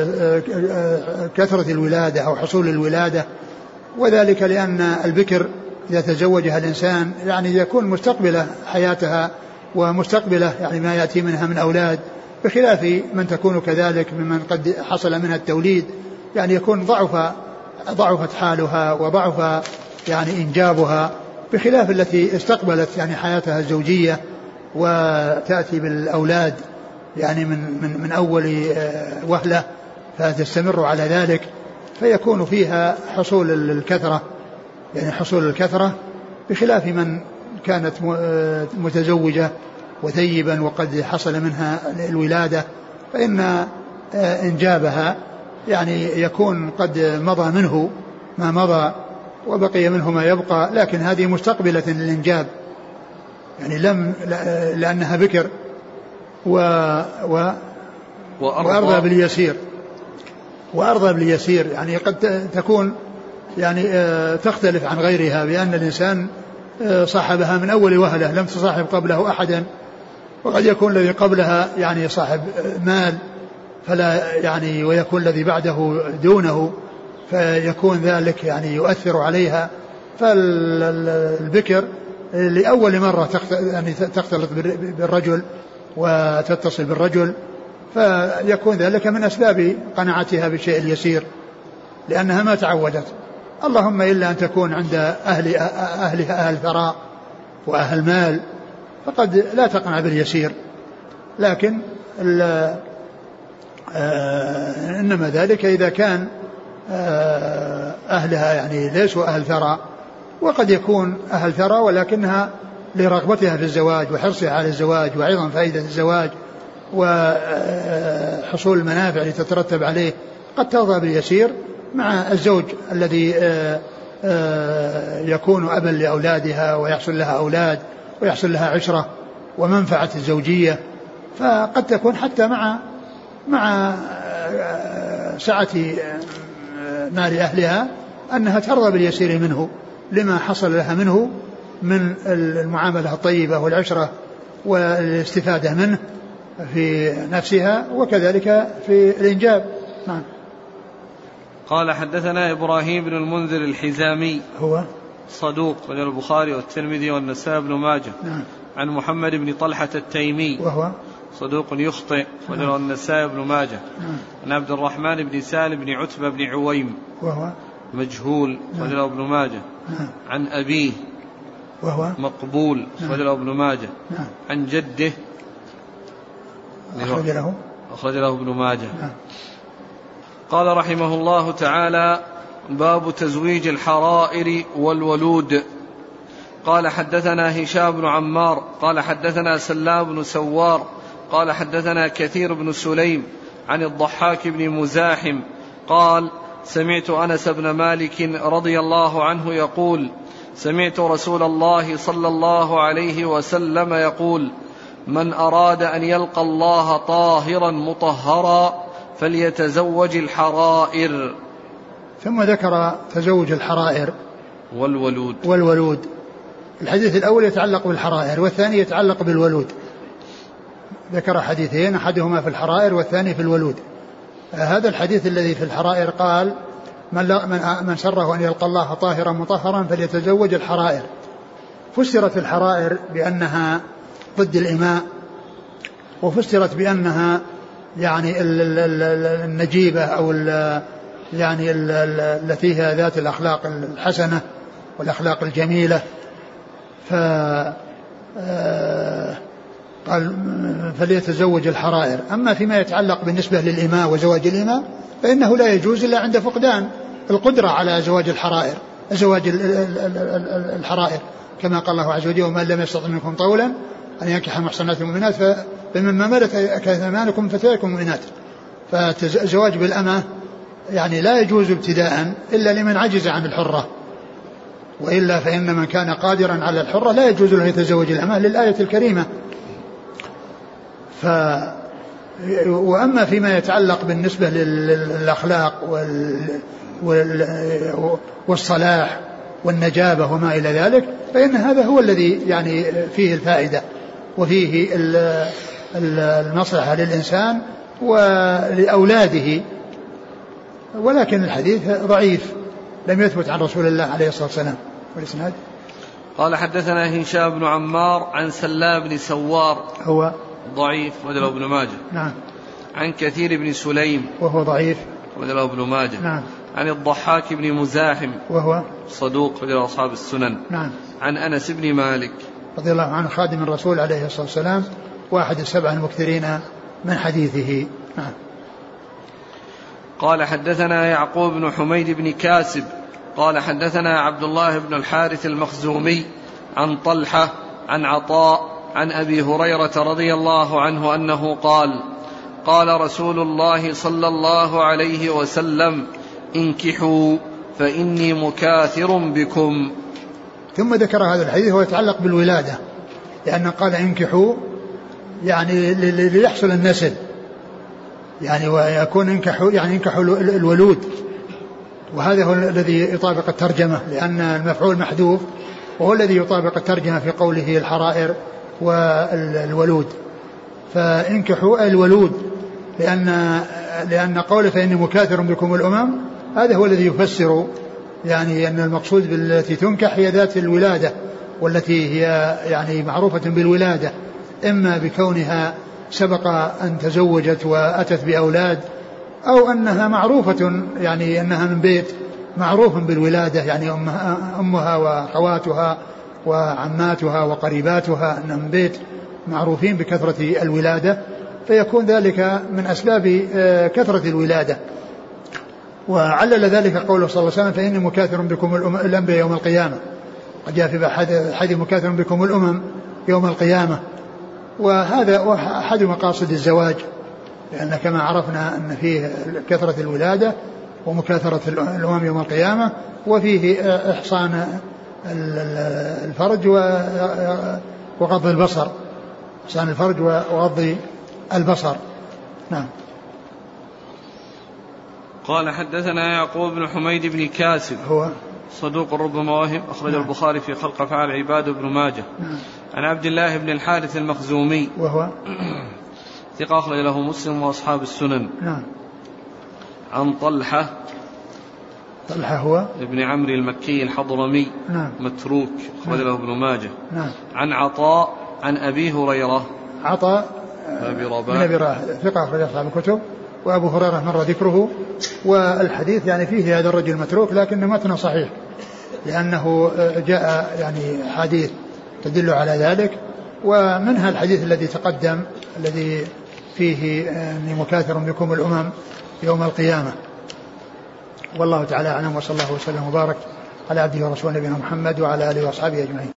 كثرة الولادة أو حصول الولادة، وذلك لأن البكر إذا تزوجها الإنسان يعني يكون مستقبلة حياتها ومستقبلة يعني ما يأتي منها من أولاد، بخلاف من تكون كذلك ممن قد حصل منها التوليد، يعني يكون ضعفت حالها وضعف يعني إنجابها، بخلاف التي استقبلت يعني حياتها الزوجية وتأتي بالأولاد يعني من أول وهلة فتستمر على ذلك، فيكون فيها حصول الكثرة بخلاف من كانت متزوجة وثيبا وقد حصل منها الولادة، فإن إنجابها يعني يكون قد مضى منه ما مضى وبقي منه ما يبقى، لكن هذه مستقبلة للإنجاب يعني لأنها بكر وأرضى باليسير يعني قد تكون يعني تختلف عن غيرها، بأن الإنسان صاحبها من أول وهلة لم تصاحب قبله أحدا، وقد يكون الذي قبلها يعني صاحب مال فلا يعني ويكون الذي بعده دونه، فيكون ذلك يعني يؤثر عليها. فالبكر لأول مرة يعني تختلط بالرجل وتتصل بالرجل، فيكون ذلك من أسباب قناعتها بالشيء اليسير لأنها ما تعودت، اللهم إلا أن تكون عند أهلها أهل ثراء وأهل مال فقد لا تقنع باليسير، لكن إنما ذلك إذا كان أهلها يعني ليسوا أهل ثراء، وقد يكون أهل ثراء ولكنها لرغبتها في الزواج وحرصها على الزواج وأيضا فائدة الزواج وحصول المنافع التي تترتب عليه قد ترضى باليسير مع الزوج الذي يكون أبا لأولادها ويحصل لها أولاد ويحصل لها عشرة ومنفعة الزوجية، فقد تكون حتى مع سعة مال أهلها أنها ترضى باليسير منه لما حصل لها منه من المعاملة الطيبة والعشرة والاستفادة منه في نفسها وكذلك في الإنجاب. نعم. قال حدثنا إبراهيم بن المنذر الحزامي هو صدوق من البخاري والترمذي والنسائي بن ماجه. نعم. عن محمد بن طلحة التيمي وهو صدوق يخطئ وله النسائي بن ماجه. عن عبد الرحمن بن سالم بن عتبة بن عويم وهو مجهول وله ابن ماجه. عن أبيه وهو مقبول وله ابن ماجه. عن جده أخرج له ابن ماجه. قال رحمه الله تعالى: باب تزويج الحرائر والولود. قال حدثنا هشام بن عمار قال حدثنا سلام بن سوار قال حدثنا كثير بن سليم عن الضحاك بن مزاحم قال: سمعت أنس بن مالك رضي الله عنه يقول: سمعت رسول الله صلى الله عليه وسلم يقول: من أراد أن يلقى الله طاهرا مطهرا فليتزوج الحرائر. ثم ذكر تزوج الحرائر والولود. الحديث الأول يتعلق بالحرائر والثاني يتعلق بالولود. ذكر حديثين، أحدهما في الحرائر والثاني في الولود. هذا الحديث الذي في الحرائر قال: من سره أن يلقى الله طاهرا مطهرا فليتزوج الحرائر. فسرت الحرائر بأنها ضد الإماء، وفسرت بأنها يعني النجيبة أو يعني التي هي ذات الأخلاق الحسنة والأخلاق الجميلة. قال فليتزوج الحرائر. أما فيما يتعلق بالنسبة للإماء وزواج الإماء فإنه لا يجوز إلا عند فقدان القدرة على زواج الحرائر كما قال الله عز وجل: ومن لم يستطع منكم طولا أن ينكح المحصنات المؤمنات فمما ملكت أيمانكم فتياتكم مؤمنات. فالزواج بالأمة يعني لا يجوز ابتداء إلا لمن عجز عن الحرة، وإلا فإن من كان قادرا على الحرة لا يجوز له يتزوج الأمة للآية الكريمة. وأما فيما يتعلق بالنسبة للأخلاق والصلاح والنجابة وما إلى ذلك فإن هذا هو الذي يعني فيه الفائدة وفيه المصلحة للإنسان ولأولاده. ولكن الحديث ضعيف لم يثبت عن رسول الله عليه الصلاة والسلام. والإسناد قال حدثنا هشام بن عمار عن سلام بن سوار هو ضعيف وله ابن ماجه. نعم. عن كثير بن سليم وهو ضعيف وله ابن ماجه. نعم. عن الضحاك بن مزاحم وهو صدوق وله أصحاب السنن. نعم. عن أنس بن مالك رضي الله عنه خادم الرسول عليه الصلاة والسلام واحد السبع المكثرين من حديثه. نعم. قال حدثنا يعقوب بن حميد بن كاسب قال حدثنا عبد الله بن الحارث المخزومي عن طلحة عن عطاء عن أبي هريرة رضي الله عنه أنه قال: قال رسول الله صلى الله عليه وسلم: انكحوا فإني مكاثر بكم. ثم ذكر هذا الحديث ويتعلق بالولادة، لأنه قال انكحوا يعني ليحصل النسل، يعني ويكون انكحوا الولود، وهذا هو الذي يطابق الترجمة، لأن المفعول محذوف وهو الذي يطابق الترجمة في قوله الحرائر والولود. فانكحوا الولود لأن قوله فإني مكاثر بكم الأمم هذا هو الذي يفسر يعني أن المقصود بالتي تنكح هي ذات الولادة، والتي هي يعني معروفة بالولادة، إما بكونها سبق أن تزوجت وأتت بأولاد، أو أنها معروفة يعني أنها من بيت معروف بالولادة، يعني أمها وأخواتها وعماتها وقريباتها أنهم بيت معروفين بكثرة الولادة، فيكون ذلك من أسباب كثرة الولادة. وعلل ذلك قوله صلى الله عليه وسلم فإني مكاثر بكم الأنبياء يوم القيامة، قد جاء في حديث مكاثر بكم الأمم يوم القيامة. وهذا أحد مقاصد الزواج، لأن كما عرفنا أن فيه كثرة الولادة ومكاثرة الأمم يوم القيامة، وفيه إحصان الفرج وغض البصر، إحصان الفرج وغض البصر. نعم. قال حدثنا يعقوب بن حميد بن كاسب هو صدوق ربما وهم، أخرج نعم. البخاري في خلق أفعال العباد وابن ماجه. نعم. عن عبد الله بن الحارث المخزومي وهو ثقة أخرج له مسلم وأصحاب السنن. نعم. عن طلحة هو ابن عمرو المكي الحضرمي نعم. متروك، أخرج له ابن ماجه. نعم. عن عطاء عن أبي هريرة عطاء بن أبي رباح ثقة أخرج أصحاب الكتب، وأبو هريرة مر ذكره. والحديث يعني فيه هذا الرجل متروك، لكن متنه صحيح، لأنه جاء يعني حديث تدل على ذلك. ومنها الحديث الذي تقدم الذي فيه أني مكاثر بكم الأمم يوم القيامة. والله تعالى أعلم، وصلى الله وسلم وبارك على عبده ورسوله نبينا محمد وعلى آله وأصحابه أجمعين.